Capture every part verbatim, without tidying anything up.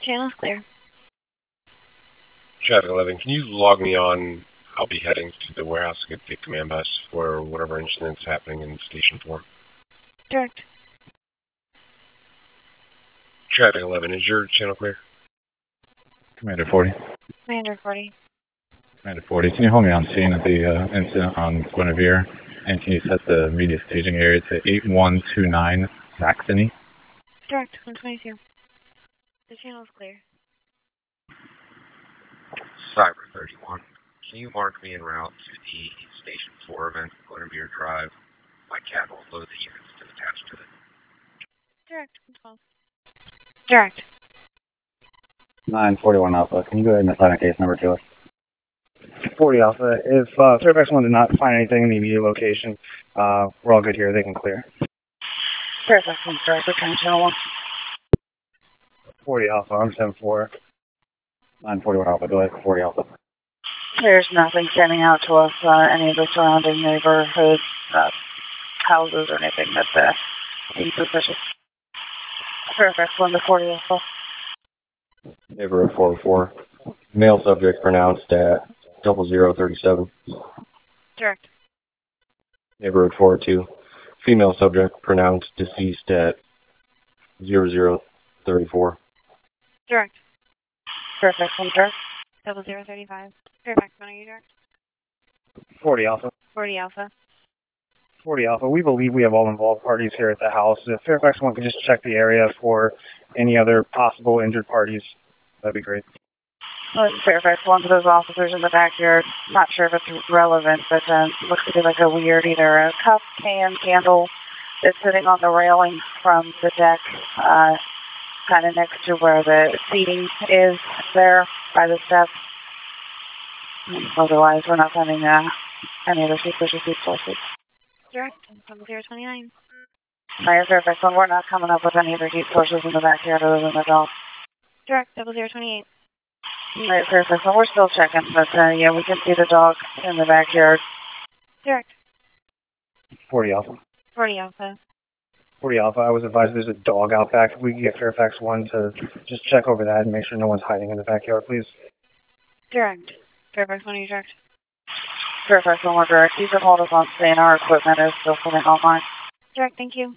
Channel's clear. Traffic eleven, can you log me on? I'll be heading to the warehouse to get the command bus for whatever incident's happening in Station four. Direct. Traffic eleven, is your channel clear? Commander forty. Commander forty. Commander forty, can you hold me on scene of the uh, incident on Guinevere? And can you set the media staging area to eight one two nine Saxony? Direct, one twenty-two. The channel's clear. Cyber thirty-one, can you mark me en route to the Station four event, Guinevere Drive? My cat will load the units to attach to it. Direct, one twelve. Direct. nine forty-one Alpha, can you go ahead and assign a case number to us? forty Alpha, if uh, Fairfax one did not find anything in the immediate location, uh, we're all good here, they can clear. Fairfax one, Director, can channel one. forty Alpha, I'm seven four. nine forty-one Alpha, go ahead, forty Alpha. There's nothing standing out to us, uh, any of the surrounding neighborhood uh, houses or anything that uh, seems suspicious. Fairfax one to forty Alpha. Neighborhood four oh four. Male subject pronounced at double zero thirty-seven. Direct. Neighborhood four oh two. Female subject pronounced deceased at zero zero thirty-four. Direct. Fairfax one, direct. Double zero thirty-five. Fairfax one, are you direct? forty Alpha. forty Alpha. forty Alpha, we believe we have all involved parties here at the house. If Fairfax one could just check the area for any other possible injured parties, that'd be great. Well, Fairfax one to those officers in the backyard. Not sure if it's relevant, but uh, looks to be like a weird either a cup, can, candle that's sitting on the railing from the deck, uh, kind of next to where the seating is there by the steps. Otherwise, we're not finding uh, any other suspicious sources. Direct. Double zero twenty-nine. Mayor Fairfax one, we're not coming up with any other heat sources in the backyard other than the dog. Direct. Double zero twenty-eight. Mayor Fairfax one, we're still checking, but uh, yeah, we can see the dog in the backyard. Direct. forty Alpha. forty Alpha. forty Alpha, I was advised there's a dog out back. If we can get Fairfax one to just check over that and make sure no one's hiding in the backyard, please. Direct. Fairfax one, are you direct? Fairfax one, we're direct. You can hold us on scene. Our equipment is still coming online. Direct, thank you.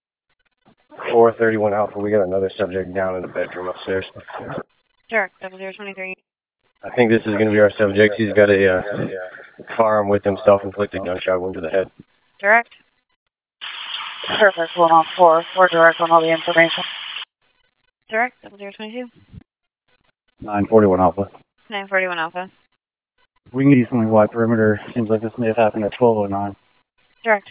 four thirty-one Alpha, we got another subject down in the bedroom upstairs. Direct. Double zero twenty-three. I think this is going to be our subject. He's got a uh, firearm with him, self-inflicted gunshot wound to the head. Direct. Fairfax one on four. We're direct on all the information. Direct. Double zero twenty-two. nine forty-one Alpha. nine forty-one Alpha. We can get easily wide perimeter. Seems like this may have happened at twelve oh nine. Direct.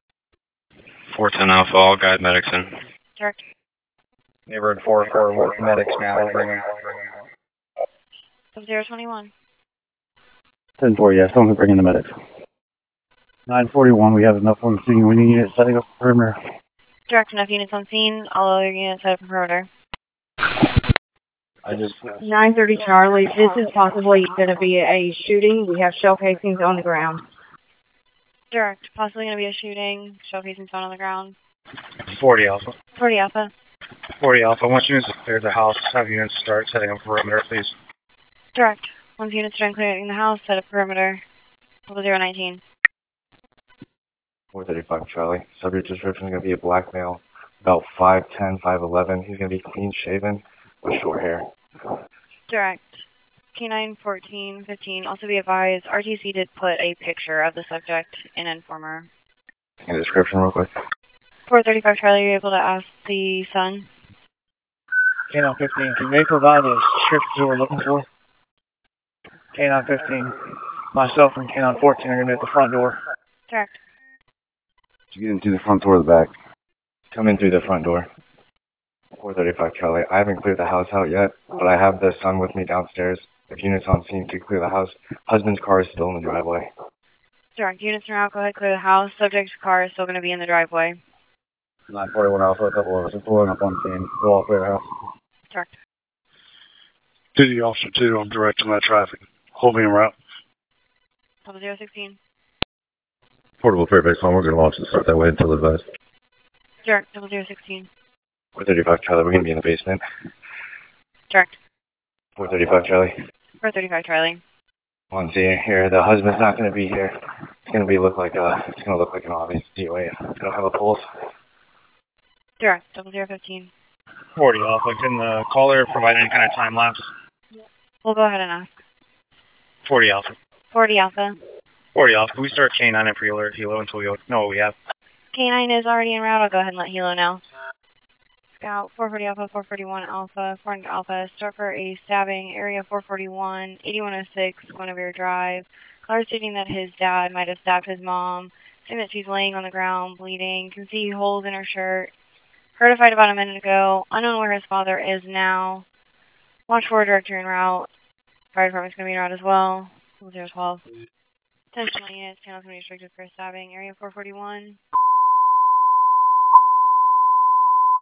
four ten Alpha, all guide medics in. Direct. Neighborhood four oh four, with medics now. Double zero twenty-one. ten four, yeah, someone can bring in the medics. nine forty-one, we have enough on scene. We need units setting up perimeter. Direct, enough units on scene. All other units set up for perimeter. I just... nine thirty Charlie, this is possibly going to be a shooting. We have shell casings on the ground. Direct, possibly going to be a shooting. Shell casings found on the ground. forty Alpha. forty Alpha. forty Alpha, once units have cleared the house, have units start setting up perimeter, please. Direct. Once units are done clearing the house, set up perimeter. Double zero nineteen. four thirty-five Charlie. Subject description is going to be a black male, about five ten, five eleven. He's going to be clean shaven with short hair. Direct. K nine fourteen fifteen. Also be advised, R T C did put a picture of the subject in Informer. And description real quick. four thirty-five Charlie, are you able to ask the son? K nine fifteen, can they provide the description we're looking for? K nine fifteen, myself and K nine fourteen are going to be at the front door. Direct. You get in through the front door or the back? Come in through the front door. four thirty-five Charlie. I haven't cleared the house out yet, but I have the son with me downstairs. If units on scene to clear the house, husband's car is still in the driveway. Direct. Units are out. Go ahead, clear the house. Subject's car is still going to be in the driveway. nine forty-one Alpha, a couple of us are pulling up on scene. We'll all clear the house. Direct. Duty Officer two, I'm directing that traffic. Hold me en route. Double zero sixteen. Portable Fairfax one, we're going to launch the start that way until advised. Direct. Double zero sixteen. four thirty-five Charlie, we're going to be in the basement. Direct. four thirty-five Charlie. four thirty-five Charlie. One scene here. The husband's not going to be here. It's going to be look like a. It's going to look like an obvious D O A. I don't have a pulse. Direct. Double zero fifteen. forty Alpha. Can the caller provide any kind of time lapse? We'll go ahead and ask. forty Alpha. forty Alpha. forty Alpha. Can we start K nine and pre-alert Hilo until we know what we have? K nine is already en route. I'll go ahead and let Hilo know. Scout four forty Alpha, four forty-one Alpha, four hundred Alpha. Start for a stabbing. Area four forty-one, eighty-one oh six, Guinevere Drive. Caller stating that his dad might have stabbed his mom. Saying that she's laying on the ground, bleeding. Can see holes in her shirt. Heard a fight about a minute ago. Unknown where his father is now. Launch forward director en route. Fire department's going to be en route as well. zero twelve. ten twenty units. Channel's going to be restricted for a stabbing. Area four forty-one.